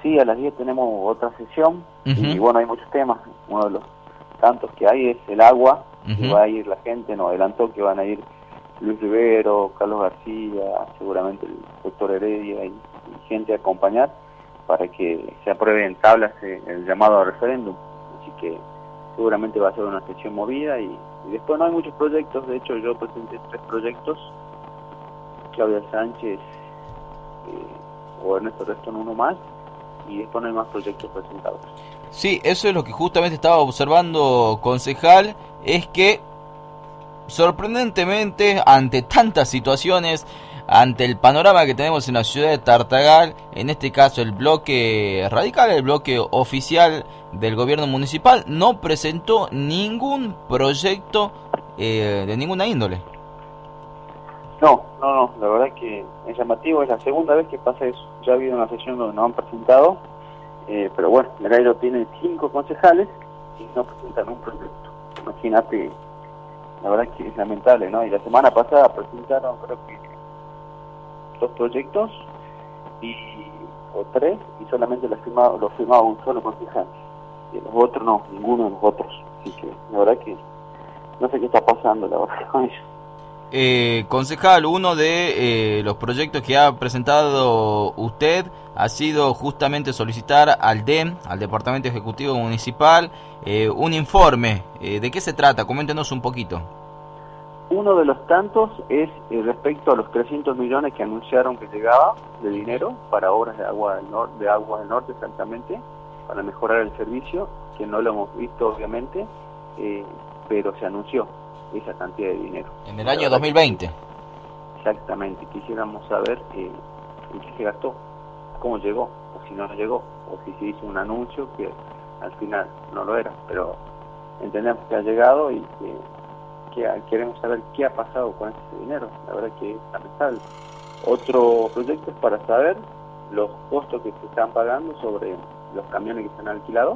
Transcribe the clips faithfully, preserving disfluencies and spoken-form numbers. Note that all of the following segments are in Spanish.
Sí, a las diez tenemos otra sesión, Uh-huh. y bueno, hay muchos temas. Uno de los tantos que hay es el agua, Uh-huh. que va a ir la gente, nos adelantó que van a ir Luis Rivero, Carlos García, seguramente el doctor Heredia y, y gente a acompañar para que se apruebe en tablas eh, el llamado a referéndum. Así que seguramente va a ser una sesión movida y, y después no hay muchos proyectos. De hecho, yo presenté tres proyectos, Claudia Sánchez eh, o Ernesto Restón uno más, y después no hay más proyectos presentados. Sí, eso es lo que justamente estaba observando, concejal, es que sorprendentemente ante tantas situaciones, ante el panorama que tenemos en la ciudad de Tartagal, en este caso el bloque radical, el bloque oficial del gobierno municipal, no presentó ningún proyecto eh, de ninguna índole. No, no, no, la verdad que es llamativo, es la segunda vez que pasa eso. Ya ha habido una sesión donde no han presentado, eh, pero bueno, Merairo tiene cinco concejales y no presentan un proyecto. Imagínate, la verdad que es lamentable, ¿no? Y la semana pasada presentaron, creo que, dos proyectos, y o tres, y solamente los firmaba, los firmaba un solo concejal. Y los otros no, ninguno de los otros. Así que la verdad que no sé qué está pasando, la verdad, con ellos. Eh, concejal, uno de eh, los proyectos que ha presentado usted ha sido justamente solicitar al D E M, al Departamento Ejecutivo Municipal, eh, un informe. Eh, ¿De qué se trata? Coméntenos un poquito. Uno de los tantos es eh, respecto a los trescientos millones que anunciaron que llegaba de dinero para obras de agua del norte, de agua del norte exactamente, para mejorar el servicio, que no lo hemos visto obviamente, eh, pero se anunció esa cantidad de dinero. En el año dos mil veinte. Exactamente, quisiéramos saber eh, en qué se gastó, cómo llegó, o si no llegó, o si se hizo un anuncio que al final no lo era, pero entendemos que ha llegado y que, que queremos saber qué ha pasado con ese dinero. La verdad que es lamentable. Otro proyecto es para saber los costos que se están pagando sobre los camiones que se han alquilado,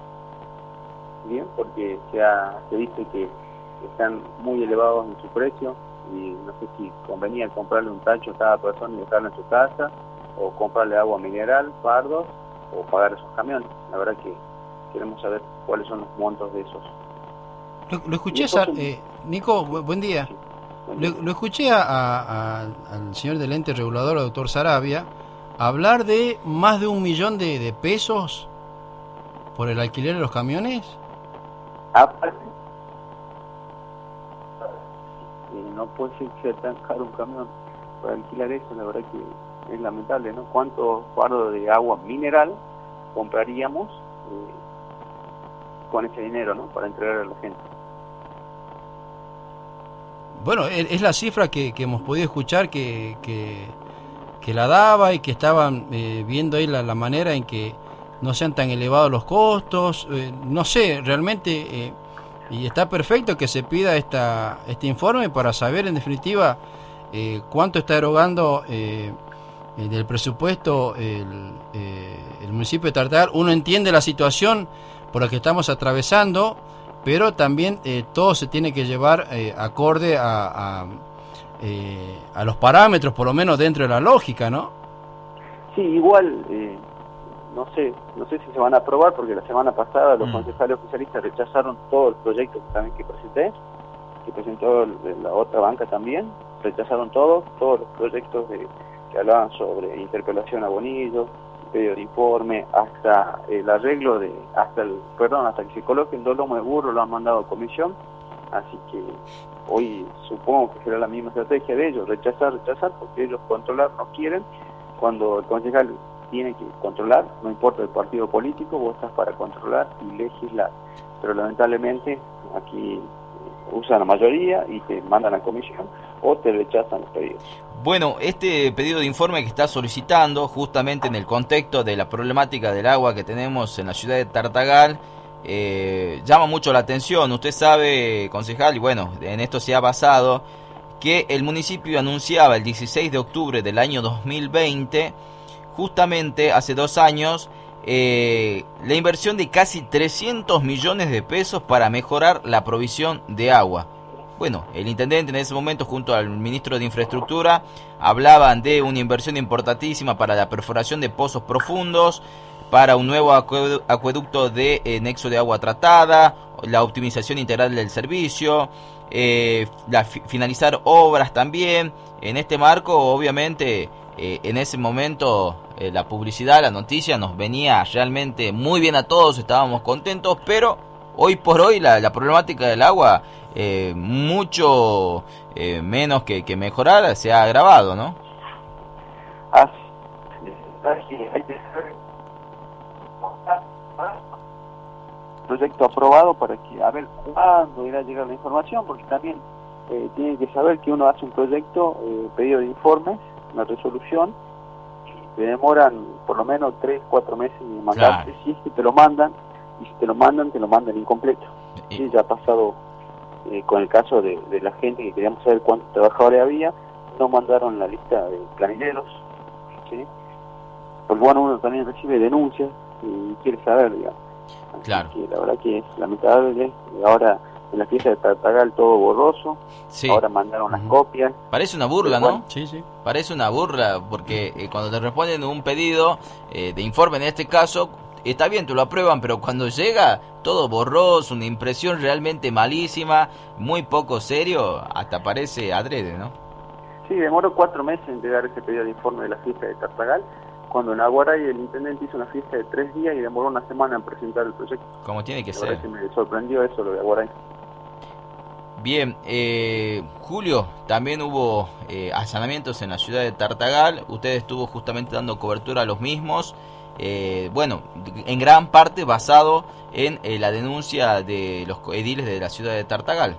bien, porque se, ha, se dice que están muy elevados en su precio y no sé si convenía comprarle un tacho a cada persona y dejarlo en su casa, o comprarle agua mineral, fardos, o pagar esos camiones. La verdad que queremos saber cuáles son los montos de esos. Lo, lo escuché, Sar, eh, Nico, bu buen día. Sí, buen día. Lo, lo escuché a, a, al señor del ente regulador, doctor Sarabia, hablar de más de un millón de, de pesos por el alquiler de los camiones. Aparte, no puede ser que sea tan caro un camión para alquilar eso. La verdad que es lamentable, ¿no? ¿Cuántos fardos de agua mineral compraríamos eh, con ese dinero, ¿no? Para entregar a la gente? Bueno, es la cifra que, que hemos podido escuchar que, que, que la daba, y que estaban eh, viendo ahí la, la manera en que no sean tan elevados los costos. Eh, no sé, realmente... Eh, y está perfecto que se pida esta este informe para saber en definitiva eh, cuánto está erogando eh, del presupuesto el, eh, el municipio de Tartagal. Uno entiende la situación por la que estamos atravesando, pero también eh, todo se tiene que llevar eh, acorde a, a, eh, a los parámetros, por lo menos dentro de la lógica, ¿no? Sí, igual... Eh... No sé, no sé si se van a aprobar, porque la semana pasada los mm. concejales oficialistas rechazaron todo el proyecto que también que presenté, que presentó la otra banca también, rechazaron todo, todos los proyectos de, que hablaban sobre interpelación a Bonillo, pedido de informe, hasta el arreglo de, hasta el, perdón, hasta que se coloque el dolomo de burro, lo han mandado a comisión, así que hoy supongo que será la misma estrategia de ellos, rechazar, rechazar, porque ellos controlar no quieren, cuando el concejal tiene que controlar, no importa el partido político, vos estás para controlar y legislar, pero lamentablemente aquí usan la mayoría y te mandan a comisión o te rechazan los pedidos. Bueno, este pedido de informe que está solicitando, justamente en el contexto de la problemática del agua que tenemos en la ciudad de Tartagal, eh, llama mucho la atención. Usted sabe, concejal, y bueno, en esto se ha basado, que el municipio anunciaba el dieciséis de octubre del año dos mil veinte, justamente hace dos años, eh, la inversión de casi trescientos millones de pesos para mejorar la provisión de agua. Bueno, el intendente en ese momento junto al ministro de Infraestructura hablaban de una inversión importantísima para la perforación de pozos profundos, para un nuevo acuedu- acueducto de eh, nexo de agua tratada, la optimización integral del servicio, eh, la, fi- finalizar obras también. En este marco, obviamente, eh, en ese momento eh, la publicidad, la noticia nos venía realmente muy bien a todos, estábamos contentos, pero hoy por hoy la, la problemática del agua, eh, mucho eh, menos que, que mejorar, se ha agravado, ¿no? Así, así, hay que saber proyecto aprobado para que a ver cuándo irá a llegar la información, porque también eh, tienen que saber que uno hace un proyecto, eh, pedido de informes, una resolución, y te demoran por lo menos tres, cuatro meses en mandarte. Claro. Si es que te lo mandan, y si te lo mandan, te lo mandan incompleto. Y- Sí, ya ha pasado eh, con el caso de, de la gente que queríamos saber cuántos trabajadores había, no mandaron la lista de planilleros, ¿sí? Porque bueno, uno también recibe denuncias y quiere saber, digamos. Así Claro. que la verdad que es lamentable. Ahora en la fiesta de Tartagal todo borroso, Sí, ahora mandaron las Ujú. copias. parece una burla, Pero ¿no? bueno. Sí, sí. Parece una burla, porque eh, cuando te responden un pedido eh, de informe en este caso, está bien, te lo aprueban, pero cuando llega todo borroso, una impresión realmente malísima, muy poco serio, hasta parece adrede, ¿no? Sí, demoró cuatro meses en llegar ese pedido de informe de la fiesta de Tartagal, cuando en Aguaray el intendente hizo una fiesta de tres días y demoró una semana en presentar el proyecto. Como tiene que La ser. verdad que me sorprendió eso, lo de Aguaray. Bien, eh, Julio, también hubo eh, allanamientos en la ciudad de Tartagal, usted estuvo justamente dando cobertura a los mismos, eh, bueno, en gran parte basado en eh, la denuncia de los ediles de la ciudad de Tartagal.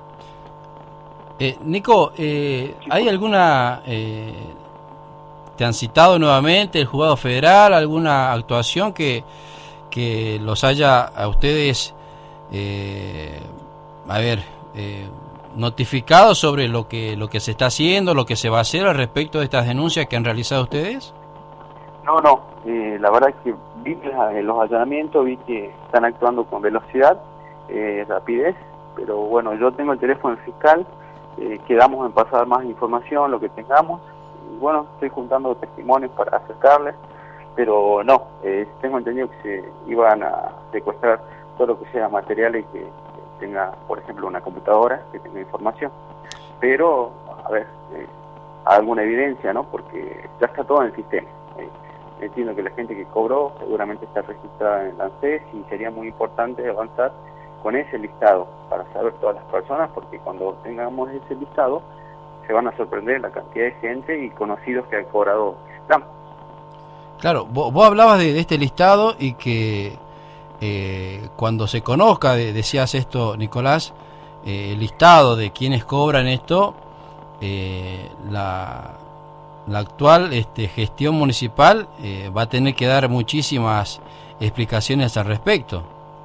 Eh, Nico, eh, ¿hay alguna... Eh, ¿te han citado nuevamente el juzgado federal? ¿Alguna actuación que, que los haya a ustedes, eh, a ver, eh, notificado sobre lo que, lo que se está haciendo, lo que se va a hacer al respecto de estas denuncias que han realizado ustedes? No, no, eh, la verdad es que vi la- los allanamientos, vi que están actuando con velocidad, eh, rapidez, pero bueno, yo tengo el teléfono del fiscal, eh, quedamos en pasar más información, lo que tengamos, y bueno, estoy juntando testimonios para acercarles, pero no, eh, tengo entendido que se iban a secuestrar todo lo que sea materiales que, que tenga, por ejemplo, una computadora que tenga información, pero, a ver, eh, alguna evidencia, ¿no? Porque ya está todo en el sistema. eh, Entiendo que la gente que cobró seguramente está registrada en el ANSES y sería muy importante avanzar con ese listado para saber todas las personas, porque cuando tengamos ese listado se van a sorprender la cantidad de gente y conocidos que han cobrado ese tramo. Claro, vos, vos hablabas de, de este listado y que eh, cuando se conozca, de, decías esto, Nicolás, eh, el listado de quienes cobran esto, eh, la, la actual este, gestión municipal eh, va a tener que dar muchísimas explicaciones al respecto.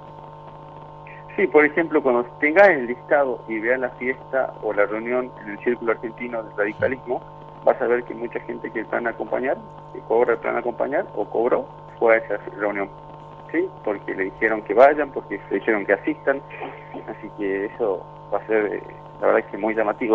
Sí, por ejemplo, cuando tengas el listado y veas la fiesta o la reunión en el Círculo Argentino del Radicalismo, vas a ver que mucha gente que plan acompañar, que cobra el plan acompañar o cobró, fue a esa reunión. Sí, porque le dijeron que vayan, porque le dijeron que asistan, así que eso va a ser, eh, la verdad es que muy llamativo.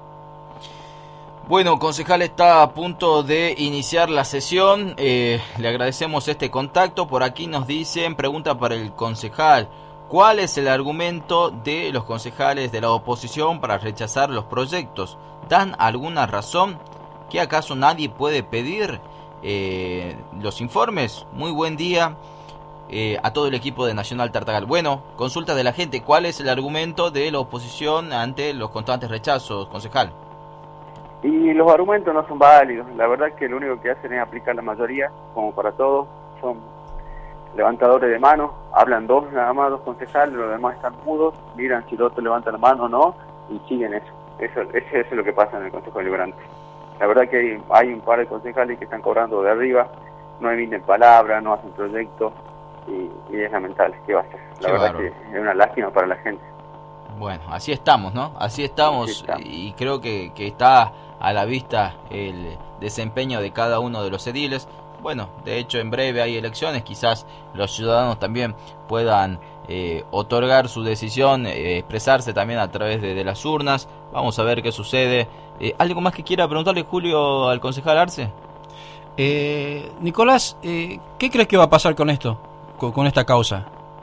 Bueno, concejal, está a punto de iniciar la sesión, eh, le agradecemos este contacto. Por aquí nos dicen, pregunta para el concejal, ¿cuál es el argumento de los concejales de la oposición para rechazar los proyectos? ¿Dan alguna razón? ¿Que acaso nadie puede pedir eh, los informes? Muy buen día eh, a todo el equipo de Nacional Tartagal. Bueno, consulta de la gente, ¿cuál es el argumento de la oposición ante los constantes rechazos, concejal? Y los argumentos no son válidos, la verdad que lo único que hacen es aplicar la mayoría, como para todos, son levantadores de manos, hablan dos nada más, dos concejales, los demás están mudos, miran si el otro levanta la mano o no, y siguen eso. Eso, eso, eso es lo que pasa en el Consejo Deliberante. La verdad que hay, hay un par de concejales que están cobrando de arriba, no emiten palabras, no hacen proyectos, y, y es lamentable. ¿Qué va a hacer? La Qué verdad bárbaro. que es una lástima para la gente. Bueno, así estamos, ¿no? Así estamos, Así estamos. y creo que, que está a la vista el desempeño de cada uno de los ediles. Bueno, de hecho en breve hay elecciones, quizás los ciudadanos también puedan eh, otorgar su decisión, eh, expresarse también a través de, de las urnas. Vamos a ver qué sucede. Eh, ¿Algo más que quiera preguntarle, Julio, al concejal Arce? Eh, Nicolás, eh, ¿qué crees que va a pasar con esto, con, con esta causa?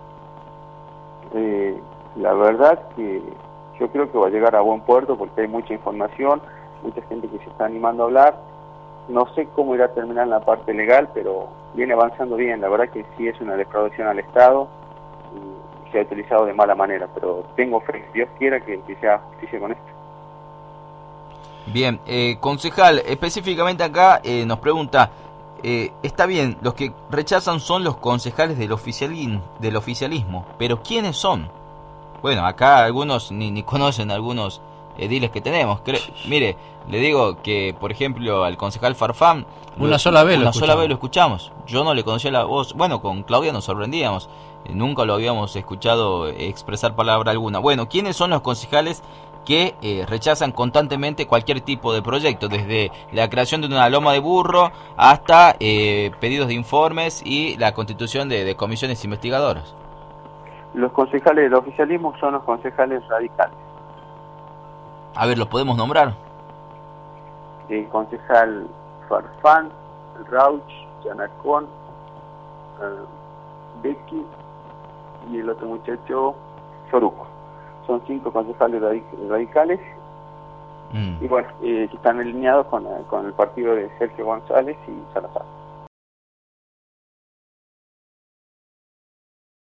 Eh, la verdad que yo creo que va a llegar a buen puerto porque hay mucha información, mucha gente que se está animando a hablar. No sé cómo irá a terminar en la parte legal, pero viene avanzando bien. La verdad que sí es una defraudación al Estado y se ha utilizado de mala manera, pero tengo fe, Dios quiera que, que se haga justicia con esto. Bien, eh, concejal, específicamente acá eh, nos pregunta, eh, está bien, los que rechazan son los concejales del oficialismo, del oficialismo, pero ¿quiénes son? Bueno, acá algunos ni, ni conocen algunos ediles que tenemos. Cre Mire, le digo que, por ejemplo, al concejal Farfán, una lo, sola vez una lo sola vez lo escuchamos. Yo no le conocía la voz. Bueno, con Claudia nos sorprendíamos. Eh, nunca lo habíamos escuchado expresar palabra alguna. Bueno, ¿quiénes son los concejales que eh, rechazan constantemente cualquier tipo de proyecto, desde la creación de una loma de burro hasta eh, pedidos de informes y la constitución de, de comisiones investigadoras? Los concejales del oficialismo son los concejales radicales. A ver, ¿los podemos nombrar? El concejal Farfán, Rauch, Yanacón, uh, Becky y el otro muchacho Soruco. Son cinco concejales radic- radicales mm. y bueno, eh, que están alineados con, con el partido de Sergio González y Salazar.